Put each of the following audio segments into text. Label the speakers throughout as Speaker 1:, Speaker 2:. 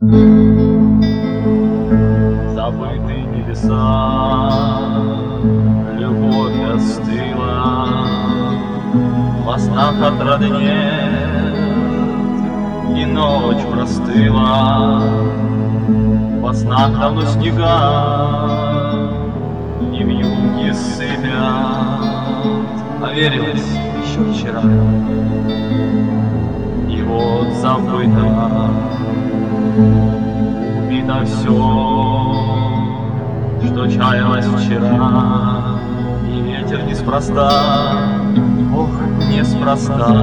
Speaker 1: Забытые небеса, любовь остыла, во снах отрады нет, и ночь простыла. Во снах давно снега и вьюги сыпят, а верилось еще вчера. И вот забыто, убито все, что чаялось вчера, и ветер неспроста, ох, неспроста,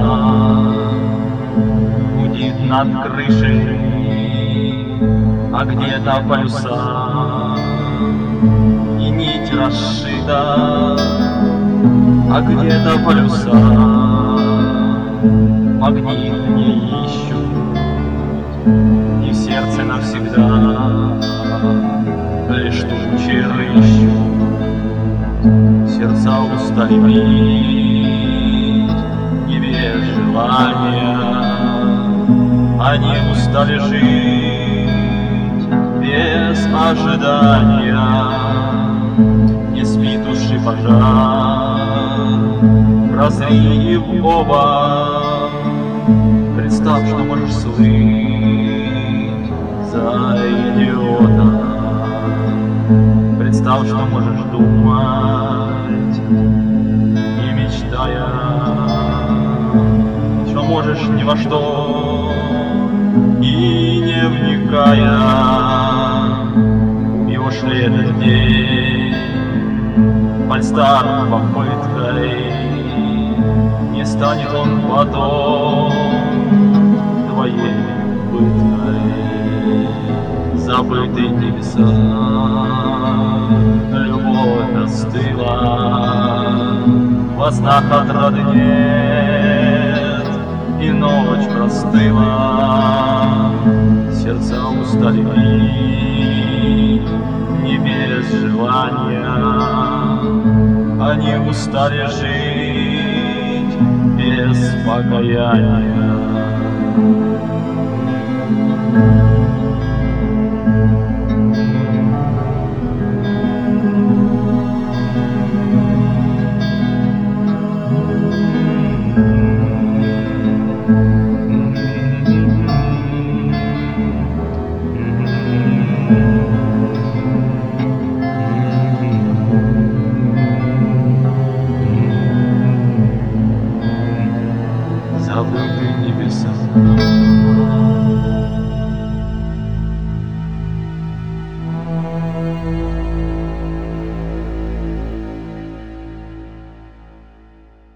Speaker 1: гудит над крышей, а где-то полюса, и нить расшита, а где-то полюса, магнит не ищут, и в сердце навсегда лишь тучи рыщут. Сердца устали бить, и без желания они устали жить без ожидания. Не спит души пожар, прозри в оба, представь, что можешь слыть за идиота. Представь, что можешь думать, не мечтая, что можешь ни во что и не вникая. Убьешь ли этот день фальстарт попыткой, не станет он потом твоей пыткой. Забытые небеса, любовь остыла, во снах отрады нет, и ночь простыла. Сердца устали бить, не без желания, они устали жить без покаяния.